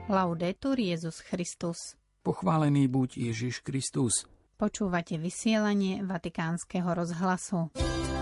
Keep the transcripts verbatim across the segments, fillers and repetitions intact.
Laudetur Jesus Christus. Pochválený buď Ježiš Kristus. Počúvate vysielanie Vatikánskeho rozhlasu.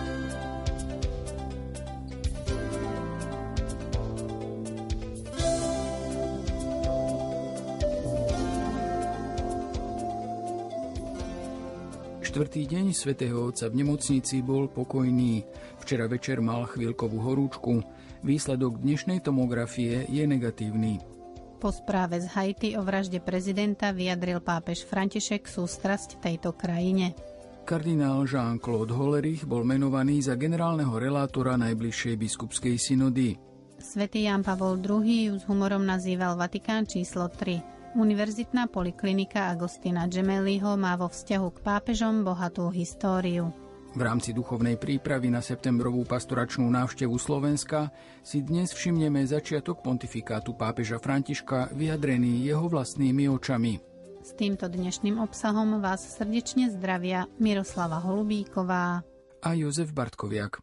Štvrtý deň svätého Otca v nemocnici bol pokojný. Včera večer mal chvíľkovú horúčku. Výsledok dnešnej tomografie je negatívny. Po správe z Haiti o vražde prezidenta vyjadril pápež František sústrasť tejto krajine. Kardinál Jean-Claude Hollerich bol menovaný za generálneho relátora najbližšej biskupskej synody. Svätý Ján Pavol druhý ju s humorom nazýval Vatikán číslo tri. Univerzitná poliklinika Agostina Gemelliho má vo vzťahu k pápežom bohatú históriu. V rámci duchovnej prípravy na septembrovú pastoračnú návštevu Slovenska si dnes všimneme začiatok pontifikátu pápeža Františka vyjadrený jeho vlastnými očami. S týmto dnešným obsahom vás srdečne zdravia Miroslava Holubíková a Jozef Bartkoviak.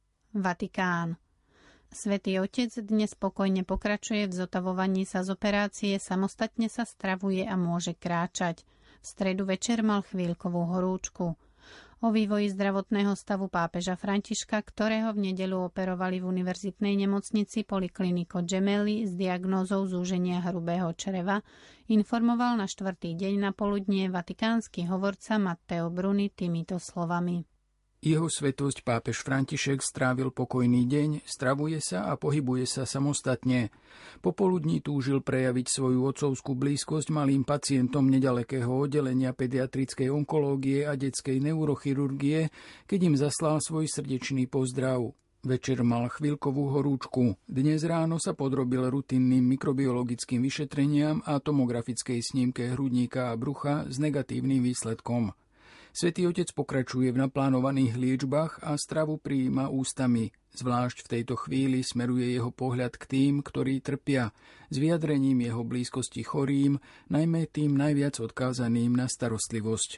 Vatikán. Svätý Otec dnes spokojne pokračuje v zotavovaní sa z operácie, samostatne sa stravuje a môže kráčať. V stredu večer mal chvíľkovú horúčku. O vývoji zdravotného stavu pápeža Františka, ktorého v nedeľu operovali v univerzitnej nemocnici Policlinico Gemelli s diagnózou zúženia hrubého čreva, informoval na štvrtý deň na poludnie vatikánsky hovorca Matteo Bruni týmito slovami. Jeho svätosť pápež František strávil pokojný deň, stravuje sa a pohybuje sa samostatne. Popoludní túžil prejaviť svoju otcovskú blízkosť malým pacientom nedalekého oddelenia pediatrickej onkológie a detskej neurochirurgie, keď im zaslal svoj srdečný pozdrav. Večer mal chvíľkovú horúčku. Dnes ráno sa podrobil rutinným mikrobiologickým vyšetreniam a tomografickej snímke hrudníka a brucha s negatívnym výsledkom. Svätý Otec pokračuje v naplánovaných liečbách a stravu prijíma ústami. Zvlášť v tejto chvíli smeruje jeho pohľad k tým, ktorí trpia, s vyjadrením jeho blízkosti chorým, najmä tým najviac odkázaným na starostlivosť.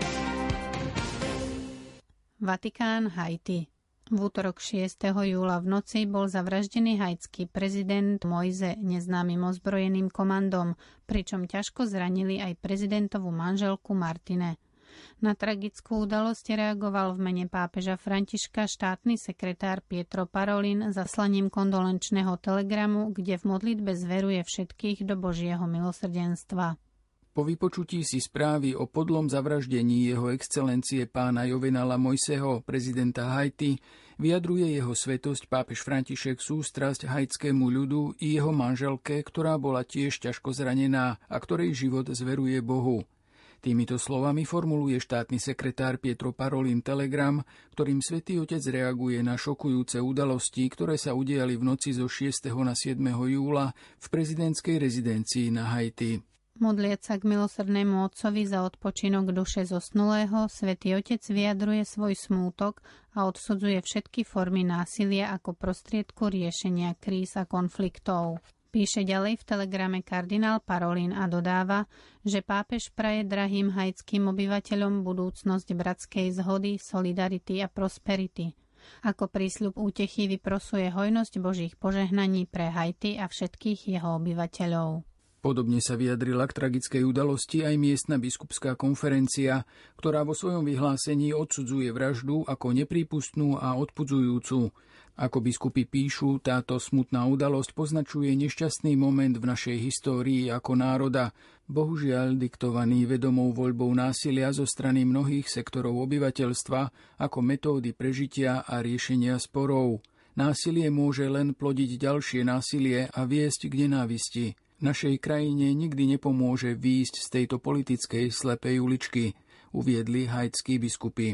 Vatikán, Haiti. V útorok šiesteho júla v noci bol zavraždený haitský prezident Moise neznámym ozbrojeným komandom, pričom ťažko zranili aj prezidentovú manželku Martine. Na tragickú udalosť reagoval v mene pápeža Františka štátny sekretár Pietro Parolin zaslaním kondolenčného telegramu, kde v modlitbe zveruje všetkých do Božieho milosrdenstva. Po vypočutí si správy o podlom zavraždení jeho excelencie pána Jovenala Moiseho, prezidenta Haiti, vyjadruje jeho svätosť pápež František sústrasť haitskému ľudu i jeho manželke, ktorá bola tiež ťažko zranená a ktorej život zveruje Bohu. Týmito slovami formuluje štátny sekretár Pietro Parolin telegram, ktorým Svätý Otec reaguje na šokujúce udalosti, ktoré sa udiali v noci zo šiesteho na siedmeho júla v prezidentskej rezidencii na Haiti. Modliac sa k milosrdnému Otcovi za odpočinok duše zosnulého, Svätý Otec vyjadruje svoj smútok a odsudzuje všetky formy násilia ako prostriedku riešenia kríz a konfliktov. Píše ďalej v telegrame kardinál Parolin a dodáva, že pápež praje drahým haitským obyvateľom budúcnosť bratskej zhody, solidarity a prosperity. Ako prísľub útechy vyprosuje hojnosť Božích požehnaní pre Haiti a všetkých jeho obyvateľov. Podobne sa vyjadrila k tragickej udalosti aj miestna biskupská konferencia, ktorá vo svojom vyhlásení odsudzuje vraždu ako neprípustnú a odpudzujúcu. Ako biskupy píšu, táto smutná udalosť poznačuje nešťastný moment v našej histórii ako národa, bohužiaľ diktovaný vedomou voľbou násilia zo strany mnohých sektorov obyvateľstva ako metódy prežitia a riešenia sporov. Násilie môže len plodiť ďalšie násilie a viesť k nenávisti. Našej krajine nikdy nepomôže výjsť z tejto politickej slepej uličky, uviedli haitskí biskupy.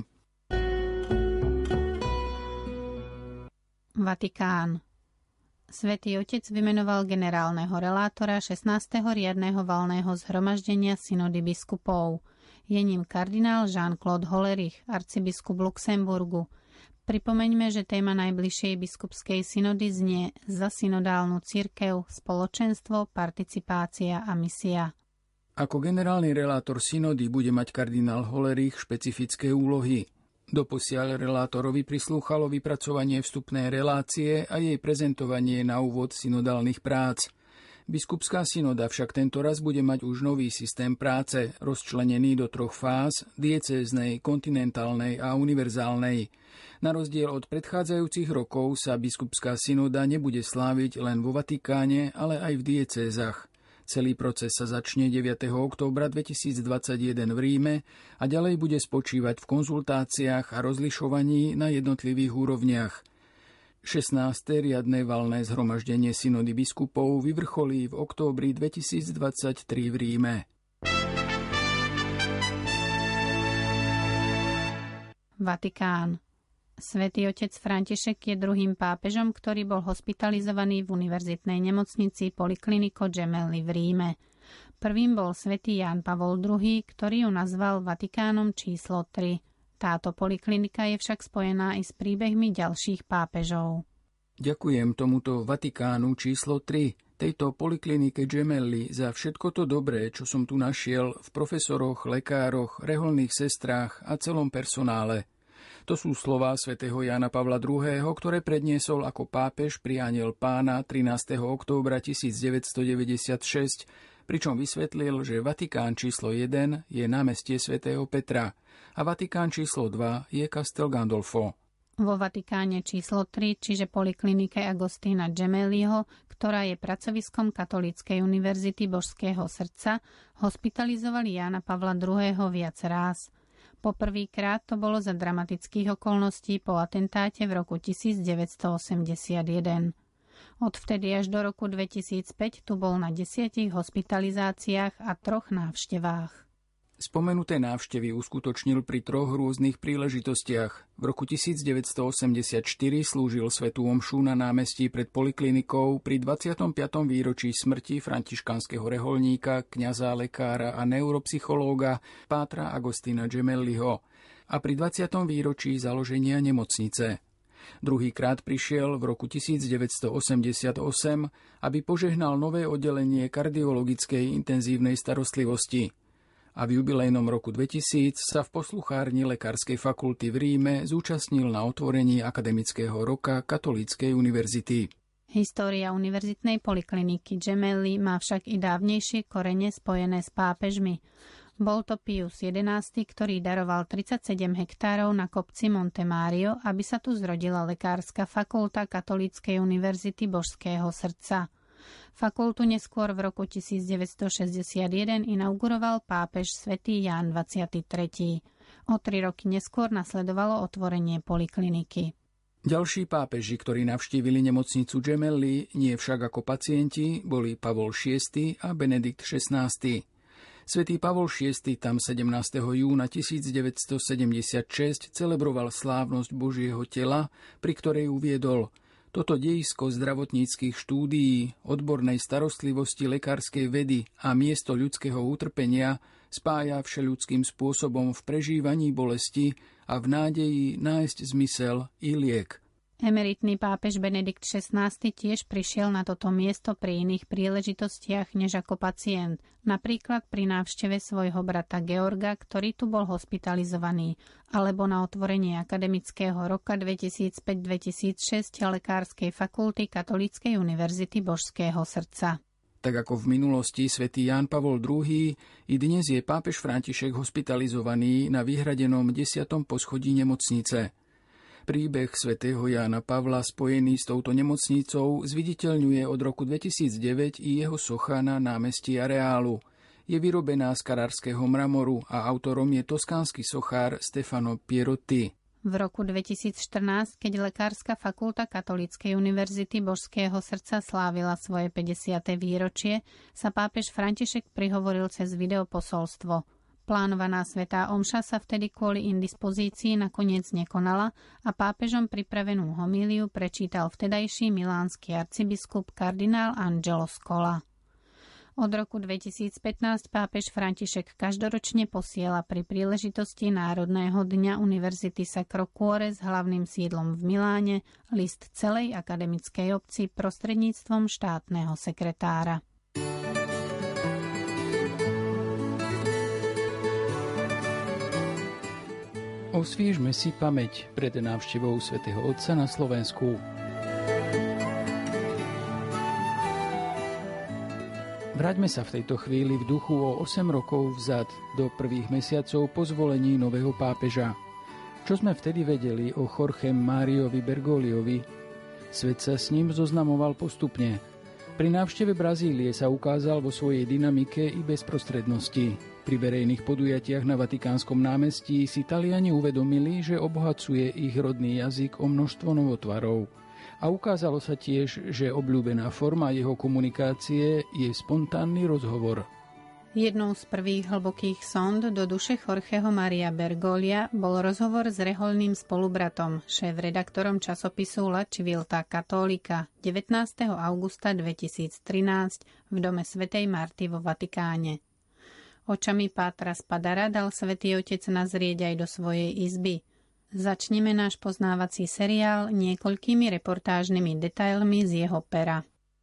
Vatikán. Svätý Otec vymenoval generálneho relátora šestnásteho riadneho valného zhromaždenia synody biskupov. Je ním kardinál Jean-Claude Hollerich, arcibiskup Luxemburgu. Pripomeňme, že téma najbližšej biskupskej synody znie za synodálnu cirkev, spoločenstvo, participácia a misia. Ako generálny relátor synody bude mať kardinál Hollerich špecifické úlohy. Doposiaľ relátorovi prislúchalo vypracovanie vstupnej relácie a jej prezentovanie na úvod synodálnych prác. Biskupská synoda však tento raz bude mať už nový systém práce, rozčlenený do troch fáz, diecéznej, kontinentálnej a univerzálnej. Na rozdiel od predchádzajúcich rokov sa biskupská synoda nebude sláviť len vo Vatikáne, ale aj v diecézach. Celý proces sa začne deviateho októbra dvetisícdvadsaťjeden v Ríme a ďalej bude spočívať v konzultáciách a rozlišovaní na jednotlivých úrovniach. šestnáste riadne valné zhromaždenie synody biskupov vyvrcholí v októbri dvetisícdvadsaťtri v Ríme. Vatikán. Svätý otec František je druhým pápežom, ktorý bol hospitalizovaný v univerzitnej nemocnici Policlinico Gemelli v Ríme. Prvým bol svätý Ján Pavol druhý., ktorý ju nazval Vatikánom číslo tri. Táto poliklinika je však spojená aj s príbehmi ďalších pápežov. Ďakujem tomuto Vatikánu číslo tri, tejto poliklinike Gemelli za všetko to dobré, čo som tu našiel v profesoroch, lekároch, reholných sestrách a celom personále. To sú slová svätého Jána Pavla druhého., ktoré predniesol ako pápež pri Anjel Pána trinásteho októbra tisícdeväťstodeväťdesiatšesť, pričom vysvetlil, že Vatikán číslo jeden je námestie svätého Petra a Vatikán číslo dva je Castel Gandolfo. Vo Vatikáne číslo tri, čiže poliklinike Agostina Gemelliho, ktorá je pracoviskom Katolíckej univerzity Božského srdca, hospitalizovali Jána Pavla druhého. viac ráz. Poprvýkrát to bolo za dramatických okolností po atentáte v roku devätnásťstoosemdesiatjeden. Odvtedy až do roku dvetisícpäť tu bol na desiatich hospitalizáciách a troch návštevách. Spomenuté návštevy uskutočnil pri troch rôznych príležitostiach. V roku devätnásťstoosemdesiatštyri slúžil svätú omšu na námestí pred poliklinikou pri dvadsiatom piatom výročí smrti františkánskeho reholníka, kňaza, lekára a neuropsychológa pátra Agostina Gemelliho a pri dvadsiatom výročí založenia nemocnice. Druhýkrát prišiel v roku devätnásťstoosemdesiatosem, aby požehnal nové oddelenie kardiologickej intenzívnej starostlivosti. A v jubilejnom roku dvetisíc sa v posluchárni Lekárskej fakulty v Ríme zúčastnil na otvorení akademického roka Katolíckej univerzity. História univerzitnej polikliniky Gemelli má však i dávnejšie korene spojené s pápežmi. Bol to Pius jedenásty., ktorý daroval tridsaťsedem hektárov na kopci Monte Mario, aby sa tu zrodila Lekárska fakulta Katolíckej univerzity Božského srdca. Fakultu neskôr v roku devätnásťstošesťdesiatjeden inauguroval pápež svätý Ján dvadsiaty tretí. O tri roky neskôr nasledovalo otvorenie polikliniky. Ďalší pápeži, ktorí navštívili nemocnicu Gemelli, nie však ako pacienti, boli Pavol šiesty. a Benedikt šestnásty. Svätý Pavol šiesty. tam sedemnásteho júna tisícdeväťstosedemdesiatšesť celebroval slávnosť Božieho tela, pri ktorej uviedol: Toto dejisko zdravotníckych štúdií, odbornej starostlivosti lekárskej vedy a miesto ľudského utrpenia spája všeľudským spôsobom v prežívaní bolesti a v nádeji nájsť zmysel i liek. Emeritný pápež Benedikt šestnásty. tiež prišiel na toto miesto pri iných príležitostiach než ako pacient, napríklad pri návšteve svojho brata Georga, ktorý tu bol hospitalizovaný, alebo na otvorenie akademického roka dvetisícpäť dvetisícšesť Lekárskej fakulty Katolíckej univerzity Božského srdca. Tak ako v minulosti svätý Ján Pavol druhý., i dnes je pápež František hospitalizovaný na vyhradenom desiatom poschodí nemocnice. Príbeh svätého Jána Pavla spojený s touto nemocnicou zviditeľňuje od roku dvetisícdeväť i jeho socha na námestí Areálu. Je vyrobená z karárskeho mramoru a autorom je toskánsky sochár Stefano Pierotti. V roku dvetisícštrnásť, keď Lekárska fakulta Katolíckej univerzity Božského srdca slávila svoje päťdesiate výročie, sa pápež František prihovoril cez videoposolstvo. Plánovaná svätá omša sa vtedy kvôli indispozícii nakoniec nekonala a pápežom pripravenú homíliu prečítal vtedajší milánsky arcibiskup kardinál Angelo Scola. Od roku dvetisícpätnásť pápež František každoročne posiela pri príležitosti Národného dňa Univerzity Sacro Cuore s hlavným sídlom v Miláne list celej akademickej obci prostredníctvom štátneho sekretára. Osviežme si pamäť pred návštevou svätého Otca na Slovensku. Vráťme sa v tejto chvíli v duchu o osem rokov vzad do prvých mesiacov po zvolení nového pápeža. Čo sme vtedy vedeli o Jorgem Máriovi Bergogliovi? Svet sa s ním zoznamoval postupne. Pri návšteve Brazílie sa ukázal vo svojej dynamike i bezprostrednosti. Pri verejných podujatiach na Vatikánskom námestí si Taliani uvedomili, že obohacuje ich rodný jazyk o množstvo novotvarov. A ukázalo sa tiež, že obľúbená forma jeho komunikácie je spontánny rozhovor. Jednou z prvých hlbokých sond do duše Jorgeho Maria Bergoglia bol rozhovor s rehoľným spolubratom, šéf-redaktorom časopisu La Civiltà Cattolica devätnásteho augusta dvetisíctrinásť v dome svätej Marty vo Vatikáne. Očami Pátra Spadara dal Svätý Otec nazrieť aj do svojej izby. Začneme náš poznávací seriál niekoľkými reportážnymi detailmi z jeho pera.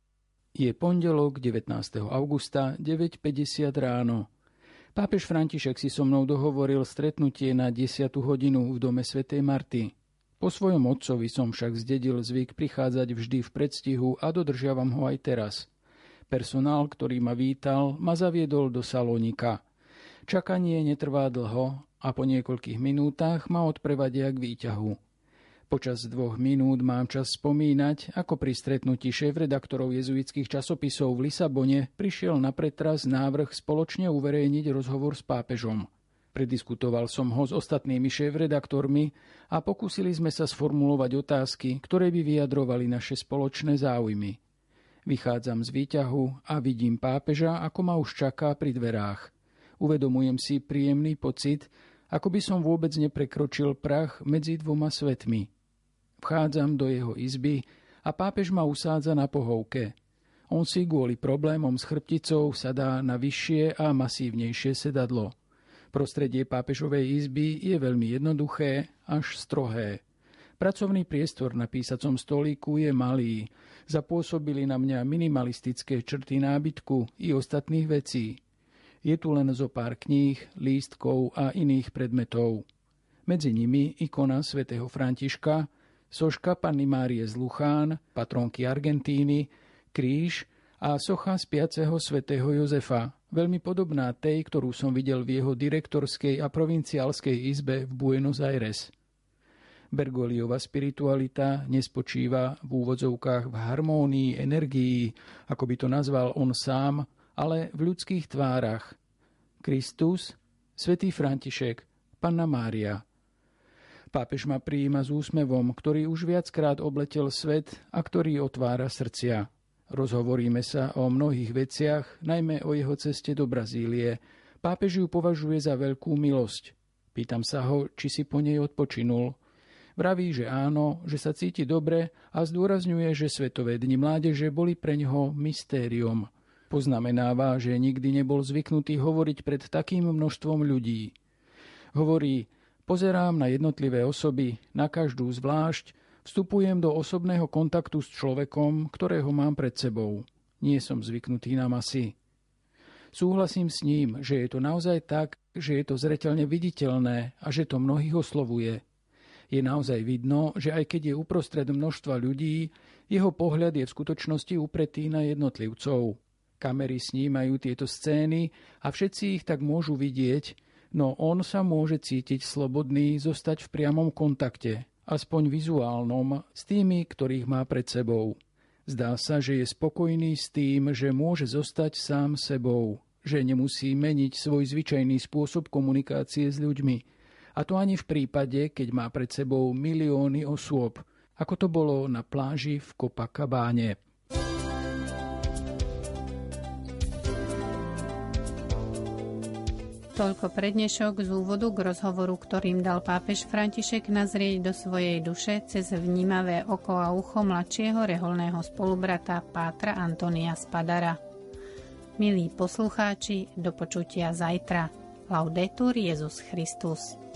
Je pondelok devätnásteho augusta deväť päťdesiat ráno. Pápež František si so mnou dohovoril stretnutie na desiatu hodinu v dome svätej Marty. Po svojom otcovi som však zdedil zvyk prichádzať vždy v predstihu a dodržiavam ho aj teraz. Personál, ktorý ma vítal, ma zaviedol do salónika. Čakanie netrvá dlho a po niekoľkých minútach ma odprevadia k výťahu. Počas dvoch minút mám čas spomínať, ako pri stretnutí šéf-redaktorov jezuitských časopisov v Lisabone prišiel na pretras návrh spoločne uverejniť rozhovor s pápežom. Prediskutoval som ho s ostatnými šéf-redaktormi a pokúsili sme sa sformulovať otázky, ktoré by vyjadrovali naše spoločné záujmy. Vychádzam z výťahu a vidím pápeža, ako ma už čaká pri dverách. Uvedomujem si príjemný pocit, ako by som vôbec neprekročil prach medzi dvoma svetmi. Vchádzam do jeho izby a pápež ma usádza na pohovke. On si kvôli problémom s chrbticou sadá na vyššie a masívnejšie sedadlo. Prostredie pápežovej izby je veľmi jednoduché, až strohé. Pracovný priestor na písacom stolíku je malý. Zapôsobili na mňa minimalistické črty nábytku i ostatných vecí. Je tu len zo pár kníh, lístkov a iných predmetov. Medzi nimi ikona svätého Františka, soška Panny Márie z Luchán, patronky Argentíny, kríž a socha spiaceho svätého Jozefa, veľmi podobná tej, ktorú som videl v jeho direktorskej a provinciálskej izbe v Buenos Aires. Bergogliova spiritualita nespočíva v úvodzovkách v harmónii, energii, ako by to nazval on sám, ale v ľudských tvárach. Kristus, svätý František, Panna Mária. Pápež ma prijíma s úsmevom, ktorý už viackrát obletel svet a ktorý otvára srdcia. Rozhovoríme sa o mnohých veciach, najmä o jeho ceste do Brazílie. Pápež ju považuje za veľkú milosť. Pýtam sa ho, či si po nej odpočinul. Vraví, že áno, že sa cíti dobre a zdôrazňuje, že Svetové dni mládeže boli pre ňoho mystériom. Poznamenáva, že nikdy nebol zvyknutý hovoriť pred takým množstvom ľudí. Hovorí, pozerám na jednotlivé osoby, na každú zvlášť, vstupujem do osobného kontaktu s človekom, ktorého mám pred sebou. Nie som zvyknutý na masy. Súhlasím s ním, že je to naozaj tak, že je to zreteľne viditeľné a že to mnohých oslovuje. Je naozaj vidno, že aj keď je uprostred množstva ľudí, jeho pohľad je v skutočnosti upretý na jednotlivcov. Kamery snímajú tieto scény a všetci ich tak môžu vidieť, no on sa môže cítiť slobodný zostať v priamom kontakte, aspoň vizuálnom, s tými, ktorých má pred sebou. Zdá sa, že je spokojný s tým, že môže zostať sám sebou, že nemusí meniť svoj zvyčajný spôsob komunikácie s ľuďmi. A to ani v prípade, keď má pred sebou milióny osôb, ako to bolo na pláži v Copacabáne. Toľko prednešok z úvodu k rozhovoru, ktorým dal pápež František nazrieť do svojej duše cez vnímavé oko a ucho mladšieho rehoľného spolubrata pátra Antonia Spadara. Milí poslucháči, do počutia zajtra. Laudetur Jesus Christus.